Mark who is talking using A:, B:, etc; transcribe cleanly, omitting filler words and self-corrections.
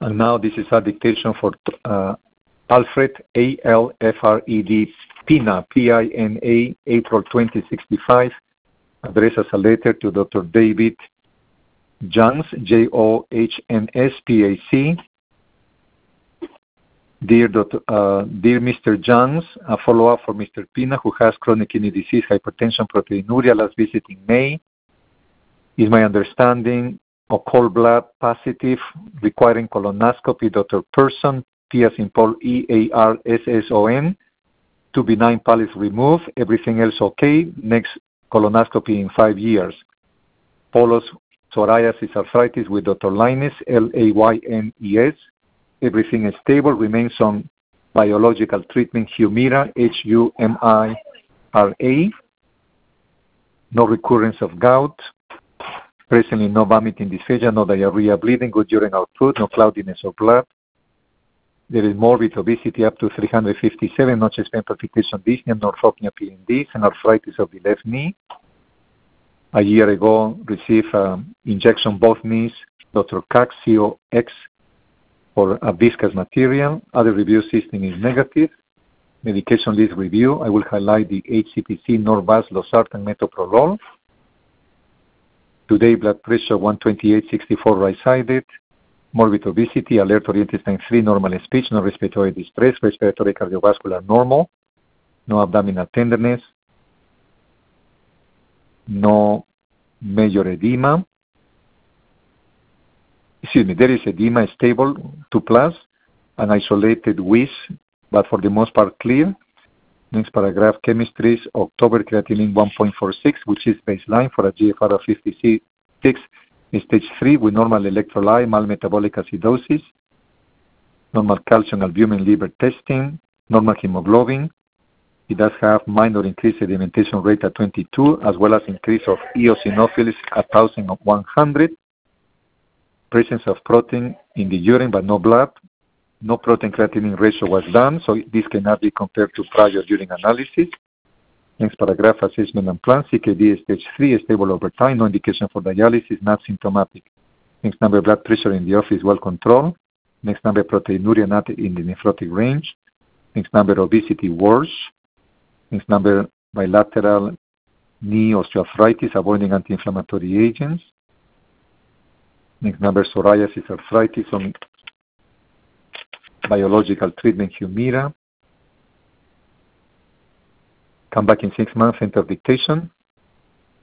A: And now this is a dictation for Alfred, A-L-F-R-E-D, Pina, P-I-N-A, April 2065, addressed as a letter to Dr. David Johns, Johns, Dear Mr. Johns, a follow-up for Mr. Pina, who has chronic kidney disease, hypertension, proteinuria, last visit in May. Is my understanding occult blood positive, requiring colonoscopy, Dr. Person, P as in Paul, E-A-R-S-S-O-N, 2 benign polyps removed, everything else okay, next colonoscopy in 5 years. Polos psoriasis arthritis with Dr. Linus, L-A-Y-N-E-S, everything is stable, remains on biological treatment, Humira, H-U-M-I-R-A, no recurrence of gout, presently no vomiting, dysphagia, no diarrhea, bleeding, good urine output, no cloudiness of blood. There is morbid obesity up to 357, no chest pain, palpitation, dyspnea, orthopnea, PNDs, and arthritis of the left knee. A year ago, received injection both knees, Dr. Cox, C-O-X, for a viscous material. Other review system is negative. Medication list review. I will highlight the HCPC, Norvasc, Losartan, Metoprolol. Today, blood pressure 128/64 right-sided. Morbid obesity, alert oriented time 3, normal speech, no respiratory distress, respiratory cardiovascular normal, no abdominal tenderness, no major edema. There is edema, stable, 2+, an isolated wheeze, but for the most part clear. Next paragraph, chemistries, October creatinine 1.46, which is baseline for a GFR of 56, stage 3 with normal electrolyte, mild metabolic acidosis, normal calcium, albumin, liver testing, normal hemoglobin. It does have minor increased sedimentation rate at 22, as well as increase of eosinophils at 1,100. Presence of protein in the urine but no blood. No protein creatinine ratio was done, so this cannot be compared to prior urine analysis. Next paragraph, assessment and plan. CKD stage 3, stable over time, no indication for dialysis, not symptomatic. Next number, blood pressure in the office well controlled. Next number, proteinuria not in the nephrotic range. Next number, obesity worse. Next number, bilateral knee osteoarthritis, avoiding anti-inflammatory agents. Next number, psoriasis arthritis on biological treatment, Humira. Come back in 6 months, enter dictation.